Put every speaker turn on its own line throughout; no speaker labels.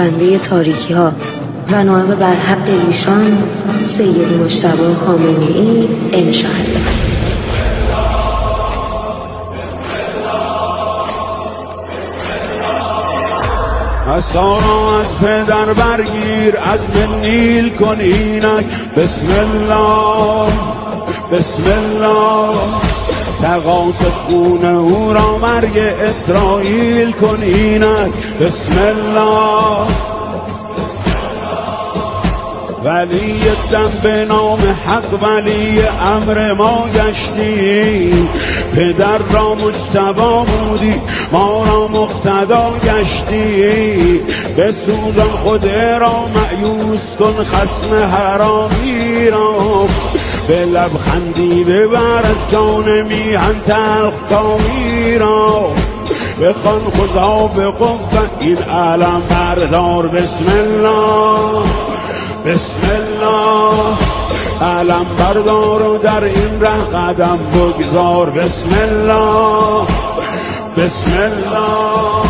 بنده تاریکی ها و نائب برحق ایشان سید مجتبی خامنه‌ای انشاءالله.
عصا را از پدر برگیر، عزم نیل کن اینک. بسم الله بسم الله، تقاص خون او را مرگ اسرائیل کن اینک. بسم الله. ولی دم به نام حق ولی امر ما گشتی، پدر را مجتبی بودی ما را مقتدا گشتی. بسوزان خود را مأیوس کن خصم حرامی را، به لبخندی ببر از جان میهن تلخ کامی را. بخوان خدا به قوت این علم بردار. بسم الله بسم الله، علم بردار و در این ره قدم بگذار. بسم الله بسم الله.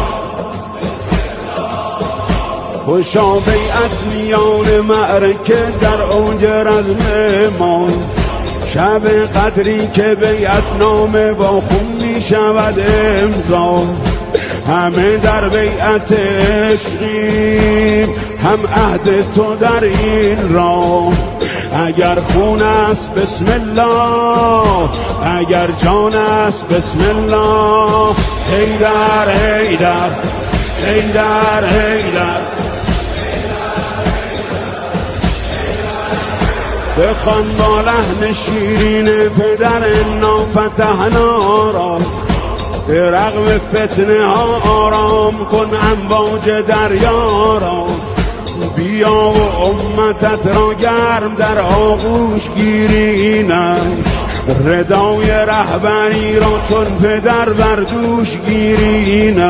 خوشا بیعت میان معرکه در اوج رزم ما، شب قدری که بیعت نامه با خون می شود امضا. همه در بیعت عشقیم، هم عهد تو در این راه. اگر خون است بسم الله، اگر جان است بسم الله. حیدر حیدر حیدر حیدر، بخوان با لحن شیرین پدر نافتحنا را، به رغم فتنه ها آرام کن امواج دریا را. بیا و امتت را گرم در آغوش گیرینش، ردای رهبری را چون پدر بر دوش گیرینش.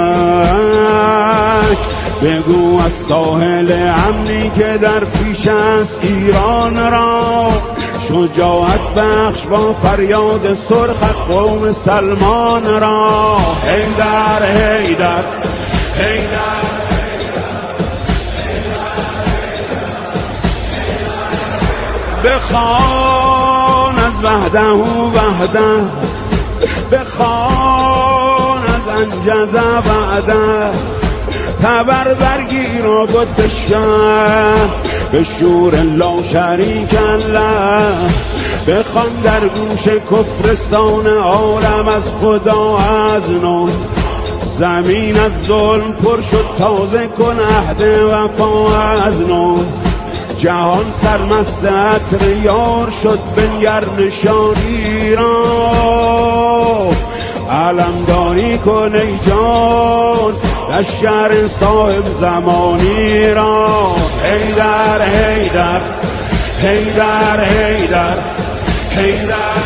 بگو از ساحل امنی که در پیش است ایران را، شجاعت بخش با فریاد سرخت قوم سلمان را. حیدر حیدر حیدر، بخوان از وحده وحده، بخوان از انجز وعده. تبر برگیر و بود بشکن به شور لا شریک الله. بخوان در گوش کفرستان عالم از خدا از نو. زمین از ظلم پر شد تازه کن عهد وفا از نو. جهان سرمست عطر یار شد بنگر نشانی را. علمداری کن ای جان لشکر صاحب زمانی را. حیدر حیدر حیدر حیدر حیدر.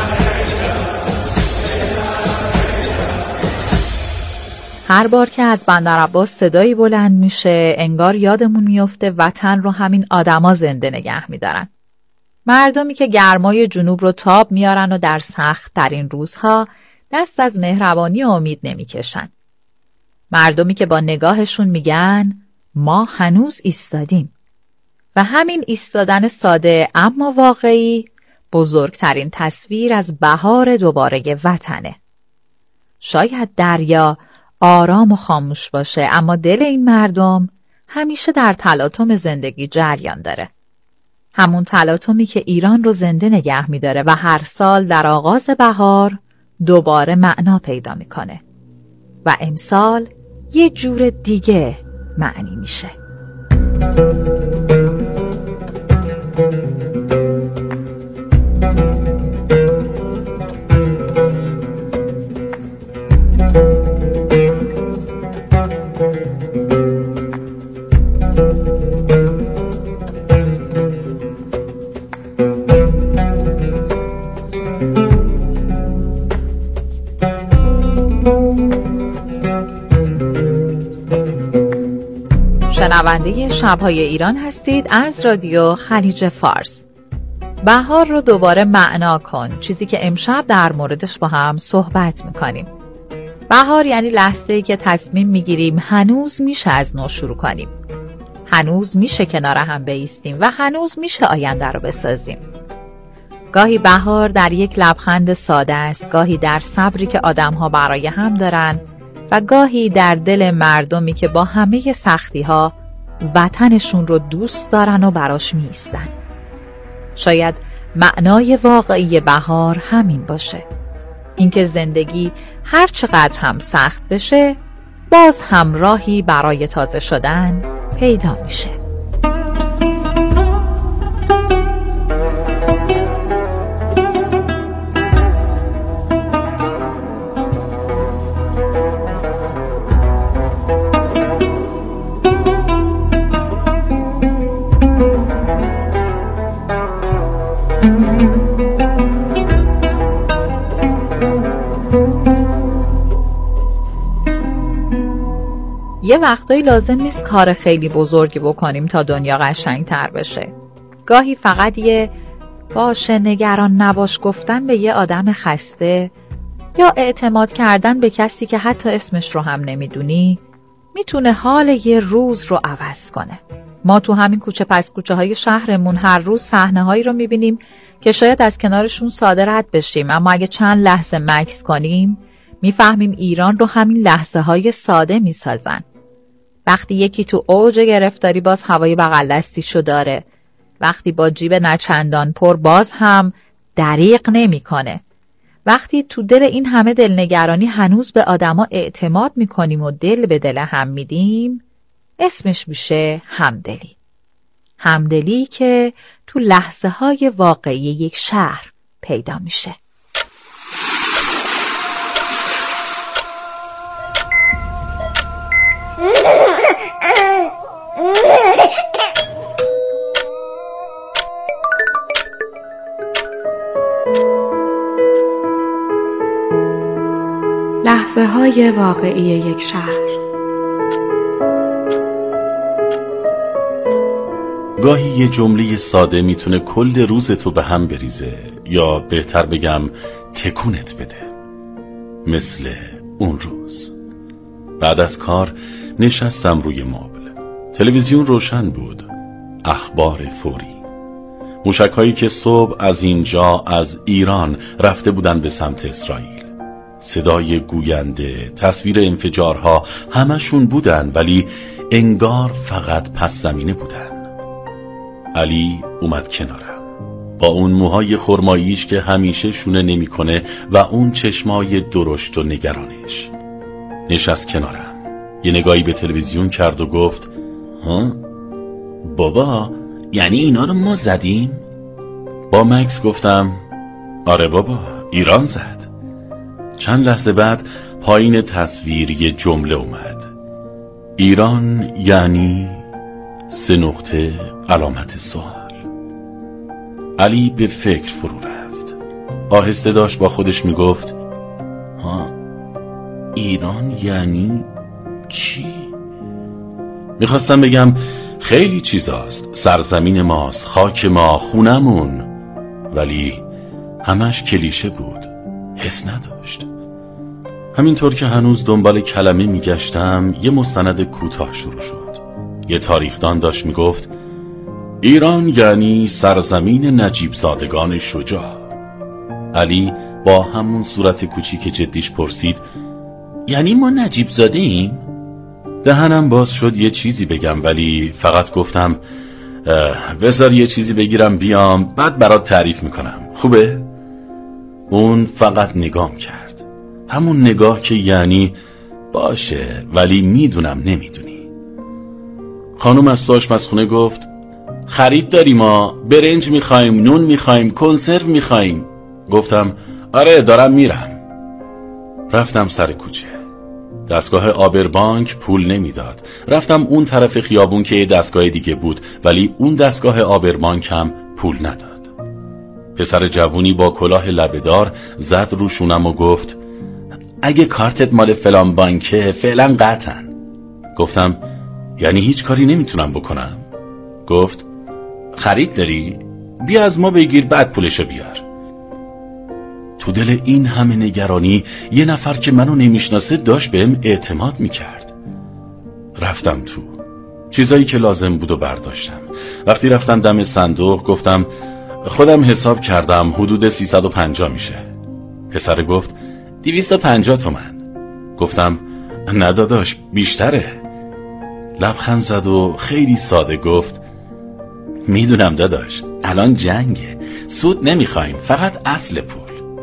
هر بار که از بندر عباس صدایی بلند میشه انگار یادمون میفته وطن رو همین آدما زنده نگه میدارن. مردمی که گرمای جنوب رو تاب میارن و در سخت در این روزها دست از مهربانی و امید نمیکشن. مردمی که با نگاهشون میگن ما هنوز ایستادیم. و همین ایستادن ساده اما واقعی بزرگترین تصویر از بهار دوباره وطنه. شاید دریا آرام و خاموش باشه اما دل این مردم همیشه در تلاطم زندگی جریان داره. همون تلاطمی که ایران رو زنده نگه میداره و هر سال در آغاز بهار دوباره معنا پیدا میکنه و امسال یه جور دیگه معنی میشه. شنونده شب‌های ایران هستید از رادیو خلیج فارس. بهار رو دوباره معنا کن، چیزی که امشب در موردش با هم صحبت میکنیم. بهار یعنی لحظه‌ای که تصمیم میگیریم هنوز میشه از نو شروع کنیم. هنوز میشه کنار هم بایستیم و هنوز میشه آینده رو بسازیم. گاهی بهار در یک لبخند ساده است، گاهی در صبری که آدم‌ها برای هم دارن و گاهی در دل مردمی که با همه سختی‌ها وطنشون رو دوست دارن و براش می‌ایستن. شاید معنای واقعی بهار همین باشه، اینکه زندگی هر چقدر هم سخت بشه باز هم راهی برای تازه شدن پیدا میشه. یه وقتایی لازم نیست کار خیلی بزرگی بکنیم تا دنیا قشنگ‌تر بشه. گاهی فقط یه باشه نگران نباش گفتن به یه آدم خسته یا اعتماد کردن به کسی که حتی اسمش رو هم نمیدونی میتونه حال یه روز رو عوض کنه. ما تو همین کوچه پس کوچه های شهرمون هر روز صحنه هایی رو میبینیم که شاید از کنارشون ساده رد بشیم، اما اگه چند لحظه مکث کنیم میفهمیم ایران رو همین لحظه های ساده میسازن. وقتی یکی تو اوج گرفتاری باز هوای بغل دستیشو داره، وقتی با جیب نچندان پر باز هم دریغ نمیکنه، وقتی تو دل این همه دلنگرانی هنوز به آدما اعتماد میکنیم و دل به دل هم میدیم، اسمش میشه همدلی. همدلی که تو لحظه های واقعی یک شهر پیدا میشه.
لحظه های واقعی یک شهر.
گاهی یه جمله ساده میتونه کل روزتو به هم بریزه، یا بهتر بگم تکونت بده. مثل اون روز بعد از کار نشستم روی مبل، تلویزیون روشن بود، اخبار فوری، موشک‌هایی که صبح از اینجا از ایران رفته بودن به سمت اسرائیل، صدای گوینده، تصویر انفجارها، همشون بودن ولی انگار فقط پس زمینه بودن. علی اومد کنارم با اون موهای خرماییش که همیشه شونه نمی‌کنه و اون چشمای درشت و نگرانش. نشست کنارم، یه نگاهی به تلویزیون کرد و گفت ها؟ بابا یعنی اینا رو ما زدیم؟ با مکس گفتم آره بابا ایران زد. چند لحظه بعد پایین تصویر یه جمله اومد، ایران یعنی 3 علامت سوال. علی به فکر فرو رفت، آهسته داشت با خودش میگفت ها ایران یعنی چی؟ میخواستم بگم خیلی چیزاست، سرزمین ماست، خاک ما، خونمون، ولی همش کلیشه بود، حس نداشت. همینطور که هنوز دنبال کلمه میگشتم یه مستند کوتاه شروع شد. یه تاریخدان داشت میگفت ایران یعنی سرزمین نجیب زادگان شجاع. علی با همون صورت کوچیک جدیش پرسید یعنی ما نجیب زاده ایم؟ دهنم باز شد یه چیزی بگم ولی فقط گفتم بذار یه چیزی بگیرم بیام بعد برات تعریف میکنم، خوبه؟ اون فقط نگام کرد، همون نگاه که یعنی باشه ولی میدونم نمیدونی. خانم از تو آشپزخونه گفت خرید داریم ما، برنج میخوایم، نون میخوایم، کنسرو میخوایم. گفتم آره دارم میرم. رفتم سر کوچه، دستگاه آبربانک پول نمیداد. رفتم اون طرف خیابون که یه دستگاه دیگه بود ولی اون دستگاه آبربانک هم پول نداد. پسر جوونی با کلاه لبه‌دار زد رو شونم و گفت اگه کارتت مال فلان بانکه فعلا قطعن. گفتم یعنی هیچ کاری نمیتونم بکنم؟ گفت خرید داری؟ بیا از ما بگیر بعد پولشو بیار. تو دل این همه نگرانی یه نفر که منو نمیشناسه داشت بهم اعتماد میکرد. رفتم تو، چیزایی که لازم بود و برداشتم. وقتی رفتم دم صندوق گفتم خودم حساب کردم حدود 350 میشه. پسر گفت 250 تومن. گفتم نه داداش بیشتره. لبخند زد و خیلی ساده گفت میدونم داداش، الان جنگه، سود نمیخوایم، فقط اصل پول.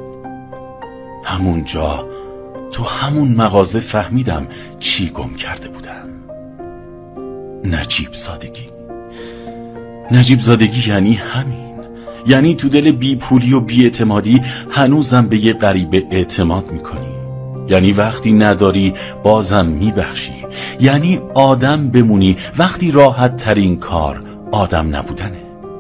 همونجا تو همون مغازه فهمیدم چی گم کرده بودم. نجیب زادگی. نجیب زادگی یعنی همین. یعنی تو دل بی پولی و بی اعتمادی هنوزم به یه غریبه اعتماد میکنی. یعنی وقتی نداری بازم میبخشی. یعنی آدم بمونی وقتی راحت ترین کار آدم نبودنه.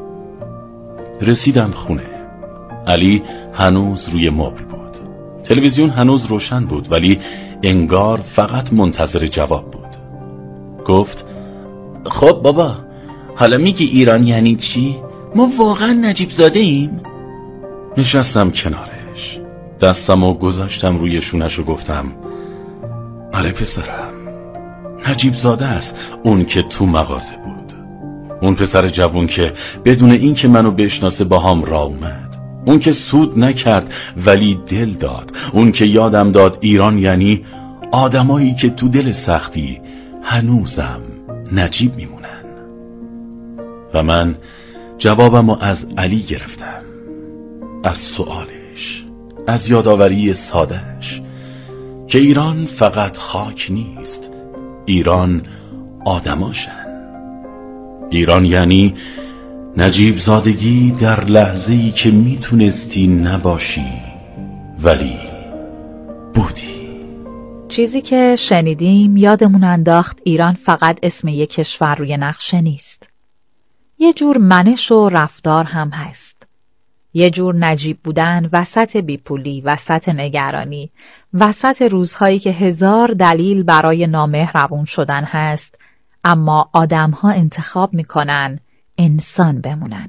رسیدم خونه. علی هنوز روی مبل بود. تلویزیون هنوز روشن بود ولی انگار فقط منتظر جواب بود. گفت خب بابا، حالا میگی ایران یعنی چی؟ ما واقعا نجیب زاده ایم؟ نشستم کنارش، دستمو گذاشتم روی شونش و گفتم آره پسرم، نجیب زاده است اون که تو مغازه بود. اون پسر جوون که بدون این که منو بشناسه باهام راه اومد. اون که سود نکرد ولی دل داد. اون که یادم داد ایران یعنی آدمایی که تو دل سختی هنوزم نجیب میمونن. و من جوابمو از علی گرفتم، از سؤالش، از یادآوری سادهش که ایران فقط خاک نیست، ایران آدماشن. ایران یعنی نجیب زادگی در لحظه‌ای که میتونستی نباشی ولی بودی.
چیزی که شنیدیم یادمون انداخت ایران فقط اسم یک کشور روی نقشه نیست. یه جور منش و رفتار هم هست. یه جور نجیب بودن وسط بیپولی، وسط نگرانی، وسط روزهایی که هزار دلیل برای نامهربون شدن هست، اما آدم‌ها انتخاب میکنن انسان بمونن.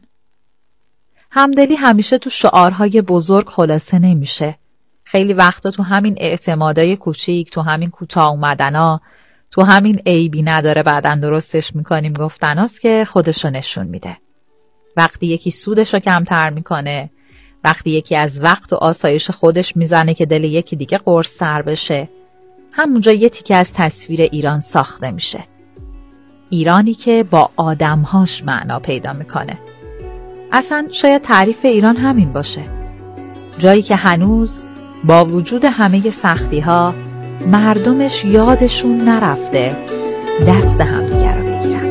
همدلی همیشه تو شعارهای بزرگ خلاصه نمیشه. خیلی وقتا تو همین اعتمادای کوچیک، تو همین کوتاه اومدنا، تو همین عیبی نداره بعدن درستش میکنیم گفتناست که خودشو نشون میده. وقتی یکی سودشو کمتر میکنه، وقتی یکی از وقت و آسایش خودش میزنه که دل یکی دیگه قرص سر بشه، همونجا یه تیکه از تصویر ایران ساخته میشه. ایرانی که با آدمهاش معنا پیدا میکنه. اصلا شاید تعریف ایران همین باشه. جایی که هنوز با وجود همه سختی‌ها مردمش یادشون نرفته دست همدیگر رو بگیرن.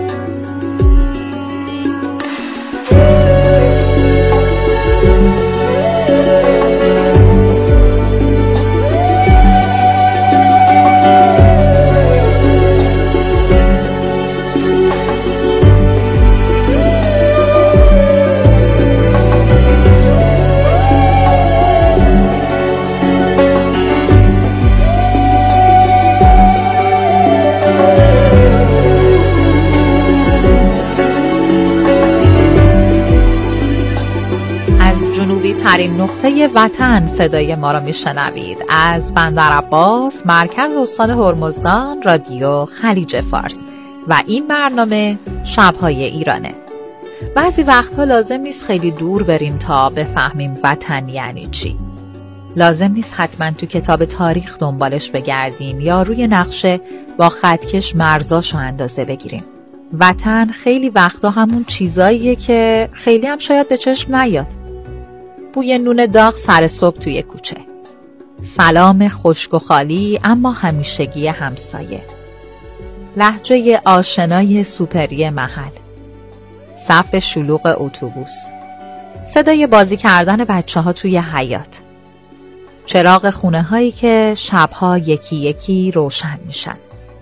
ترین نقطه وطن صدای ما را میشنوید. از بندر عباس، مرکز استان هرمزگان، رادیو خلیج فارس و این برنامه شب‌های ایرانه. بعضی وقتها لازم نیست خیلی دور بریم تا بفهمیم وطن یعنی چی. لازم نیست حتما تو کتاب تاریخ دنبالش بگردیم یا روی نقشه با خطکش مرزاشو اندازه بگیریم. وطن خیلی وقتا همون چیزاییه که خیلی هم شاید به چشم نیاد. بوی نون داغ سر صبح توی کوچه، سلام خشک و خالی اما همیشگی همسایه، لهجه آشنای سوپری محل، صف شلوغ اتوبوس، صدای بازی کردن بچه‌ها توی حیاط، چراغ خونه هایی که شبها یکی یکی روشن میشن.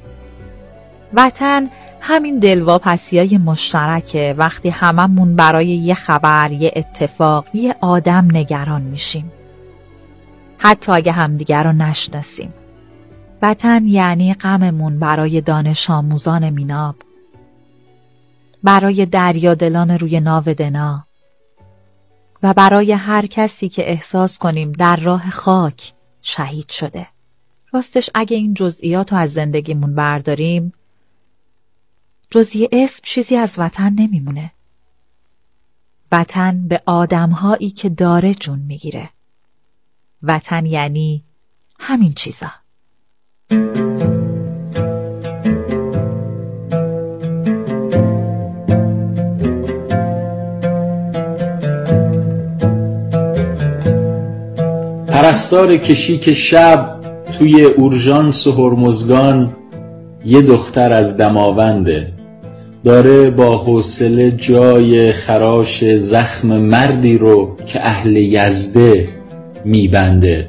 وطن همین دلواپسیای مشترکه وقتی هممون برای یه خبر، یه اتفاق، یه آدم نگران میشیم. حتی اگه همدیگر رو نشناسیم. وطن یعنی غممون برای دانش آموزان میناب، برای دریادلان روی ناو دنا و برای هر کسی که احساس کنیم در راه خاک شهید شده. راستش اگه این جزئیات رو از زندگیمون برداریم، جز یه اسم چیزی از وطن نمیمونه. وطن به آدمهایی که داره جون میگیره. وطن یعنی همین چیزا.
پرستار کشیک شب توی اورژانس و هرمزگان یه دختر از دماونده، داره با حوصله جای خراش زخم مردی رو که اهل یزده میبنده.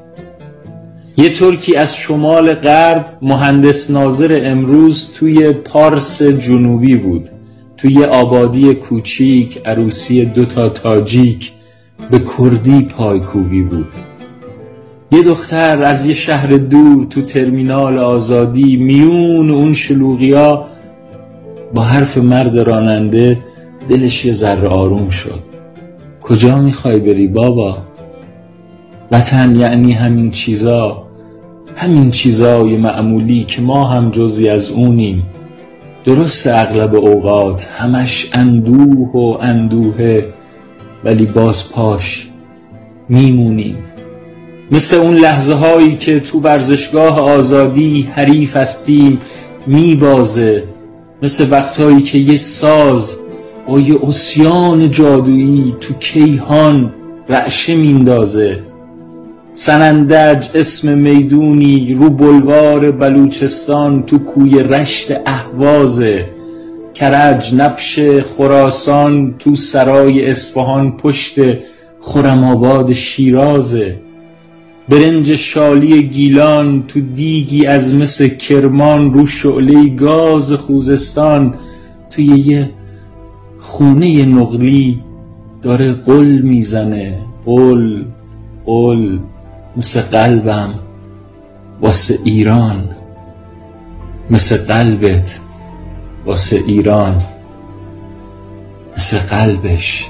یه ترکی از شمال غرب مهندس ناظر امروز توی پارس جنوبی بود، توی آبادی کوچیک عروسی 2 تاجیک به کردی پایکوبی بود. یه دختر از یه شهر دور تو ترمینال آزادی میون اون شلوغیا با حرف مرد راننده دلش یه ذره آروم شد. کجا میخوای بری بابا؟ وطن یعنی همین چیزا، همین چیزای معمولی که ما هم جزی از اونیم. درست اغلب اوقات همش اندوه و اندوهه، ولی باز پاش میمونیم. مثل اون لحظه هایی که تو ورزشگاه آزادی حریف هستیم میبازه، مثل وقتهایی که یه ساز با یه عصیان جادویی تو کیهان رعشه میندازه. سنندج اسم میدونی رو بلوار بلوچستان تو کوی رشت اهوازه. کرج نبش خراسان تو سرای اصفهان پشت خرم‌آباد شیرازه. برنج شالی گیلان تو دیگی از مس کرمان رو شعله گاز خوزستان توی یه خونه نقلی داره قل میزنه. قل قل مثل قلبم واسه ایران، مثل قلبت واسه ایران، مثل قلبش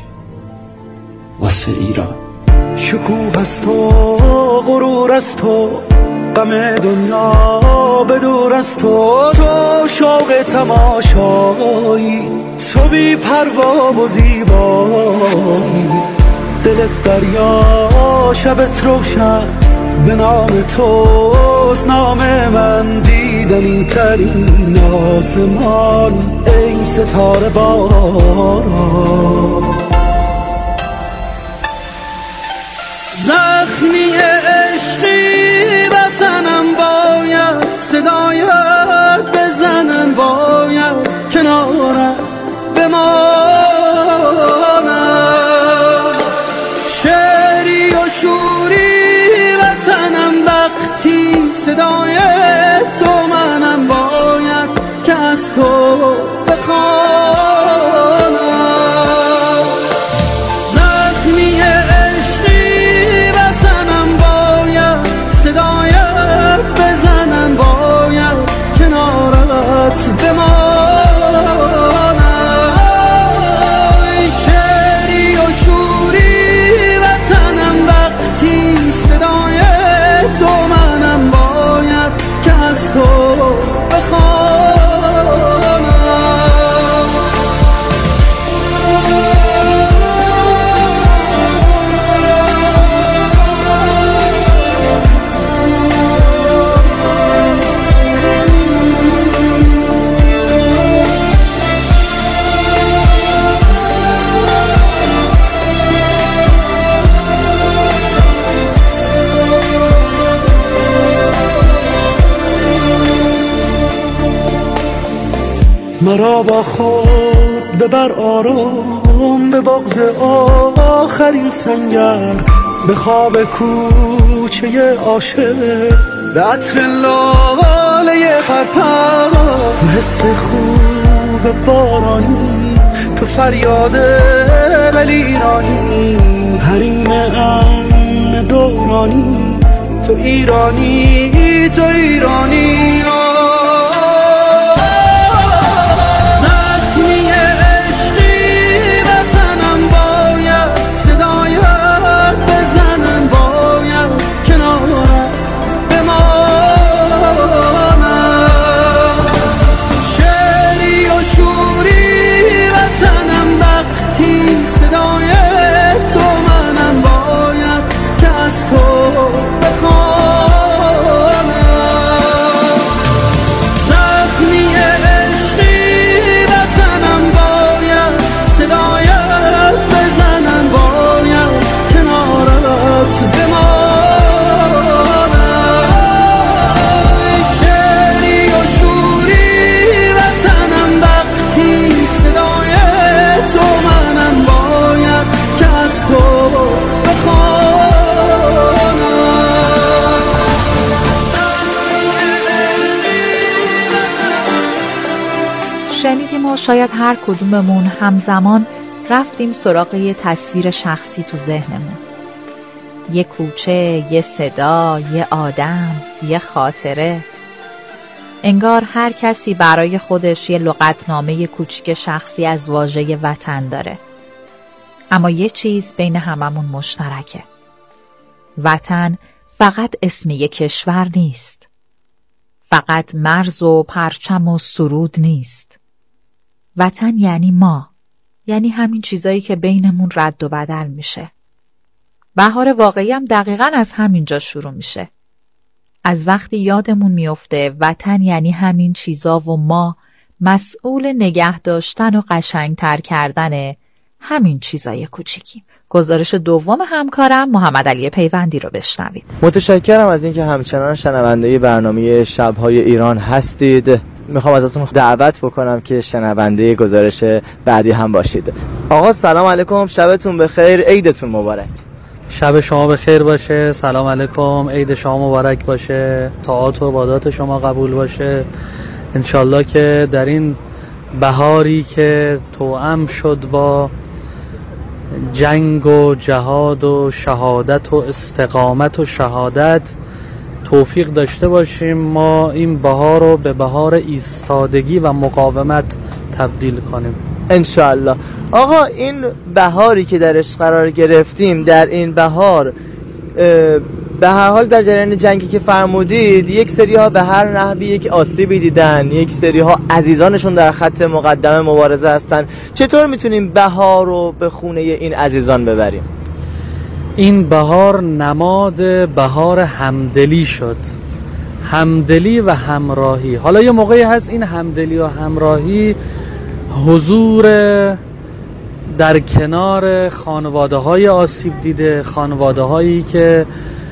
واسه ایران.
شکوه از تو، غرور از تو، غم دنیا به دور از تو، تو شوق تماشایی، تو بی پروا و زیبایی. دلت دریا شبت روشن، به نام توست نام من، دیدنی ترین آسمان ای ستاره باران. زخمی عشقی وطنم باید صدایت بزنن، باید کنارت بمانم. شعری و شوری وطنم وقتی صدای تو منم، باید که از تو بخوانم. زخمی عشقی وطنم باید صدایت بزنن، باید کنارت بمانم. شعری و شوری وطنم وقتی صدای تو منم، باید که از تو مرا با خود ببر آرام به بغض آخرین سنگر، به خواب کوچه عاشق، به عطر لاله پرپر. تو حس خوب بارانی، تو فریاد ایرانی، حریم امن دورانی، تو ایرانی، تو ایرانی.
اما شاید هر کدوممون همزمان رفتیم سراغ یه تصویر شخصی تو ذهنمون. یه کوچه، یه صدا، یه آدم، یه خاطره. انگار هر کسی برای خودش یه لغتنامه کوچیک شخصی از واژه وطن داره. اما یه چیز بین هممون مشترکه. وطن فقط اسم یک کشور نیست. فقط مرز و پرچم و سرود نیست. وطن یعنی ما. یعنی همین چیزایی که بینمون رد و بدل میشه. بهار واقعی هم دقیقاً از همینجا شروع میشه. از وقتی یادمون میفته وطن یعنی همین چیزا و ما مسئول نگه داشتن و قشنگتر کردن همین چیزای کوچیکی. گزارش دوم همکارم محمد علی پیوندی رو بشنوید.
متشکرم از اینکه همچنان شنونده برنامه شب‌های ایران هستید. میخوام ازتون دعوت بکنم که شنونده گزارش بعدی هم باشید. آقا سلام علیکم، شبتون بخیر، عیدتون مبارک.
شب شما بخیر باشه، سلام علیکم، عید شما مبارک باشه، طاعات و عبادات شما قبول باشه. انشالله که در این بهاری که توأم شد با جنگ و جهاد و شهادت و استقامت و شهادت توفیق داشته باشیم ما این بهار رو به بهار ایستادگی و مقاومت تبدیل کنیم
انشالله. آقا این بهاری که درش قرار گرفتیم، در این بهار به هر حال در جریان جنگی که فرمودید یک سری ها به هر نحوی یک آسیبی دیدن، یک سری ها عزیزانشون در خط مقدم مبارزه هستن. چطور میتونیم بهار رو به خونه این عزیزان ببریم؟
این بهار نماد بهار همدلی شد، همدلی و همراهی. حالا یه موقعی هست این همدلی و همراهی حضور در کنار خانواده های آسیب دیده، خانواده هایی که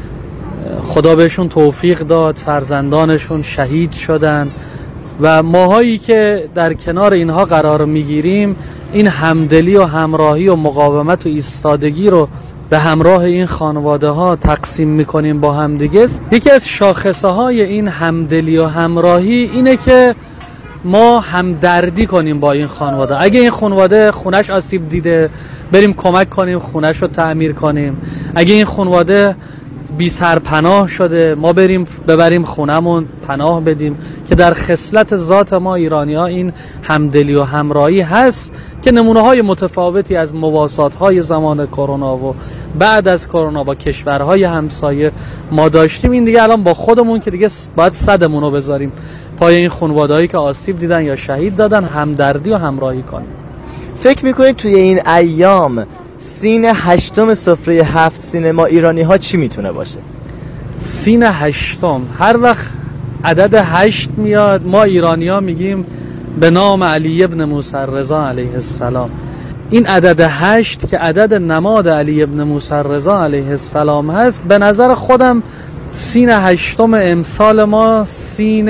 خدا بهشون توفیق داد فرزندانشون شهید شدن و ماهایی که در کنار اینها قرار میگیریم این همدلی و همراهی و مقاومت و ایستادگی رو به همراه این خانواده ها تقسیم میکنیم با هم دیگه. یکی از شاخصه های این همدلی و همراهی اینه که ما همدردی کنیم با این خانواده. اگه این خانواده خونش آسیب دیده بریم کمک کنیم خونش رو تعمیر کنیم. اگه این خانواده بی سرپناه شده ما بریم ببریم خونمون پناه بدیم، که در خصلت ذات ما ایرانی ها این همدلی و همراهی هست که نمونه های متفاوتی از مواسات های زمان کرونا و بعد از کرونا با کشورهای همسایه ما داشتیم. این دیگه الان با خودمون که دیگه باید صدمون رو بذاریم پای این خانواده هایی که آسیب دیدن یا شهید دادن، همدردی و همراهی کنیم.
فکر میکنید توی این ایام سین 8 سفره 7 سینما ایرانی ها چی میتونه باشه؟
سین 8 هر وقت عدد 8 میاد ما ایرانی ها میگیم به نام علی ابن موسی رضا علیه السلام. این عدد 8 که عدد نماد علی ابن موسی رضا علیه السلام هست، به نظر خودم سین 8 امسال ما سین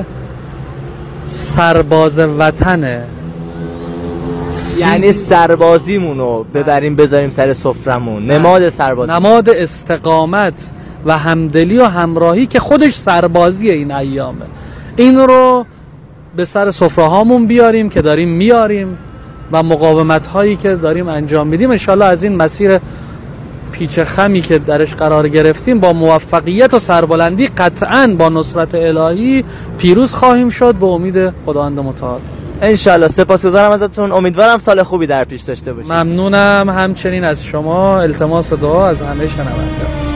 سرباز وطنه.
یعنی سربازیمونو ببریم بذاریم سر سفرمون، نماد سربازی،
نماد استقامت و همدلی و همراهی که خودش سربازی این ایامه. این رو به سر سفره هامون بیاریم که داریم میاریم و مقاومت هایی که داریم انجام میدیم. انشالله از این مسیر پیچ خمی که درش قرار گرفتیم با موفقیت و سربلندی قطعاً با نصرت الهی پیروز خواهیم شد به امید خداوند متعال.
انشالله. سپاسگزارم ازتون، امیدوارم سال خوبی در پیش داشته باشید.
ممنونم همچنین از شما، التماس دعا از همه شنونده.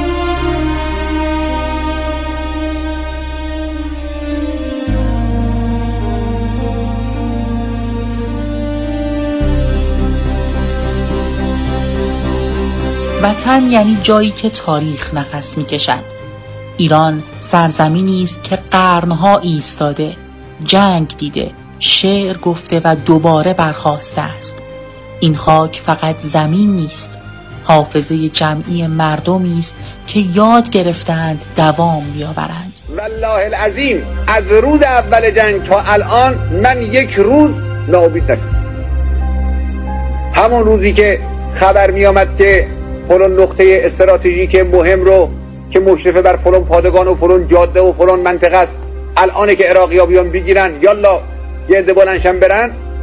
وطن یعنی جایی که تاریخ نفس می‌کشد. ایران سرزمینی است که قرنها ایستاده، جنگ دیده، شعر گفته و دوباره برخاسته است. این خاک فقط زمین نیست، حافظه جمعی مردمی است که یاد گرفتند دوام بیاورند.
والله العظیم از روز اول جنگ تا الان من یک روز ناامید نشدم. همون روزی که خبر می آمد که فلان نقطه استراتژیک مهم رو که مشرف بر فلان پادگان و فلان جاده و فلان منطقه است الان که عراقی‌ها بیان بگیرن یالا یه عده بلندشن برن،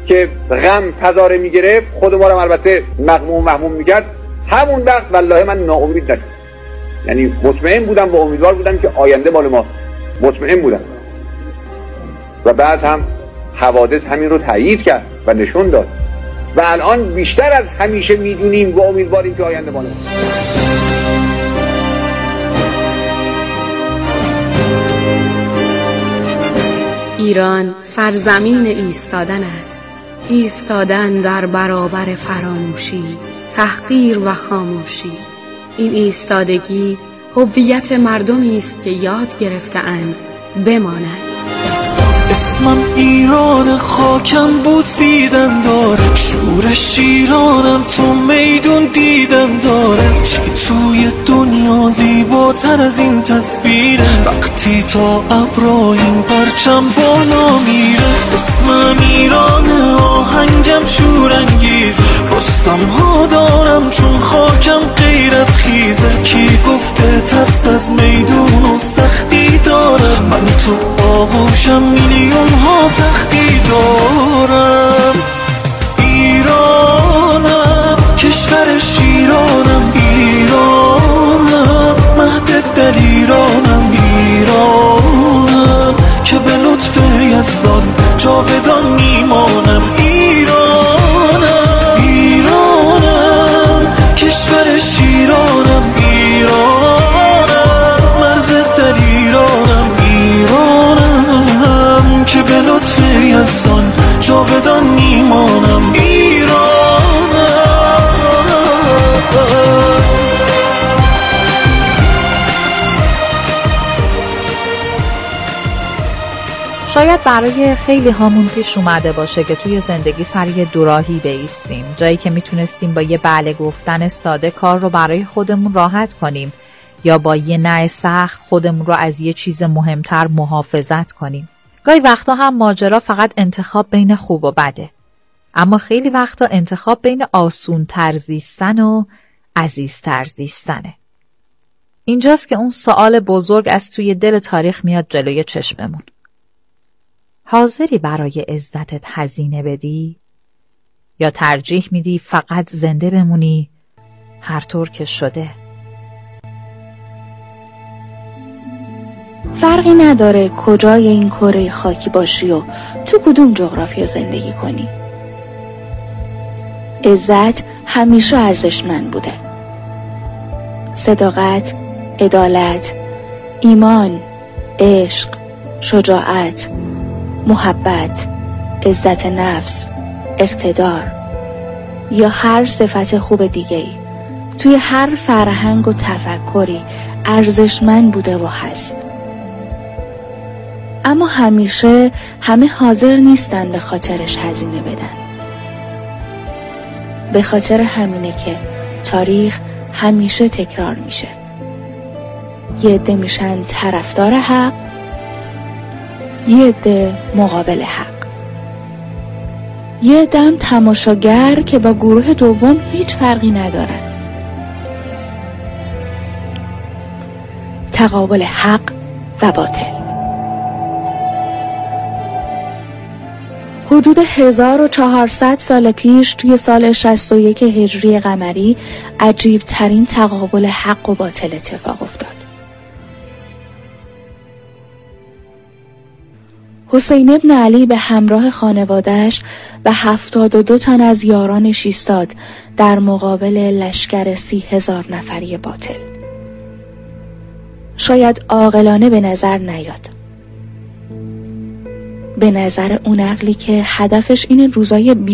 که غم پذاره میگرفت، خود ما رو البته مغموم میکرد، همون وقت والله من ناامید نشدم. یعنی مطمئن بودم و امیدوار بودم که آینده مال ما، مطمئن بودم. و بعد هم حوادث همین رو تایید کرد و نشون داد و الان بیشتر از همیشه میدونیم و امیدواریم که آینده مال ما.
ایران سرزمین ایستادن است، ایستادن در برابر فراموشی، تحقیر و خاموشی. این ایستادگی هویت مردمی است که یاد گرفته‌اند بمانند.
اسمم ایران، خاکم بوسیدن داره، شورش ایرانم، تو میدون دیدن داره. چی توی دنیا زیباتر از این تصویره، وقتی تا ابرا این پرچم بالا میره. اسمم ایرانه، آهنگم شورانگیز، رستم ها دارم چون خاکم غیرت خیزه. کی گفته ترس از میدون و سختی دارم، من تو آغوشم میلیون ها تختی دارم. ایرانم، کشور شیرانم، ایرانم، مهد دل ایرانم، ایرانم که به لطف یزدان جاودان میمانم. ایرانم، ایرانم، کشور شیرانم، ایرانم، مرز دل ایرانم، ایرانم که به لطف یزدان جاودان میمانم. ایرانم.
شاید برای خیلی هامون پیش اومده باشه که توی زندگی سر یه دوراهی بایستیم، جایی که میتونستیم با یه بله گفتن ساده کار رو برای خودمون راحت کنیم یا با یه نه سخت خودمون رو از یه چیز مهمتر محافظت کنیم. گاهی وقتا هم ماجرا فقط انتخاب بین خوب و بده، اما خیلی وقتا انتخاب بین آسون تر زیستن و عزیز تر زیستنه. اینجاست که اون سوال بزرگ از توی دل تاریخ میاد جلوی چشممون. حاضری برای عزتت هزینه بدی؟ یا ترجیح میدی فقط زنده بمونی هر طور که شده؟
فرقی نداره کجای این کره خاکی باشی و تو کدوم جغرافیا زندگی کنی. عزت همیشه ارزشمند بوده. صداقت، عدالت، ایمان، عشق، شجاعت، محبت، عزت نفس، اقتدار یا هر صفت خوب دیگه‌ای توی هر فرهنگ و تفکری ارزشمند بوده و هست. اما همیشه همه حاضر نیستن به خاطرش هزینه بدن. به خاطر همینه که تاریخ همیشه تکرار میشه. یه عده میشن طرفدار حق، یه عده مقابل حق، یه عده هم تماشاگر که با گروه دوم هیچ فرقی ندارن. تقابل حق و باطل. حدود 1400 سال پیش توی سال 61 هجری قمری عجیب ترین تقابل حق و باطل اتفاق افتاد. حسین ابن علی به همراه خانواده‌اش و 72 تن از یارانش ایستاد در مقابل لشکر 30,000 نفری باطل. شاید عاقلانه به نظر نیاد، به نظر اون عقلی که هدفش اینه روزای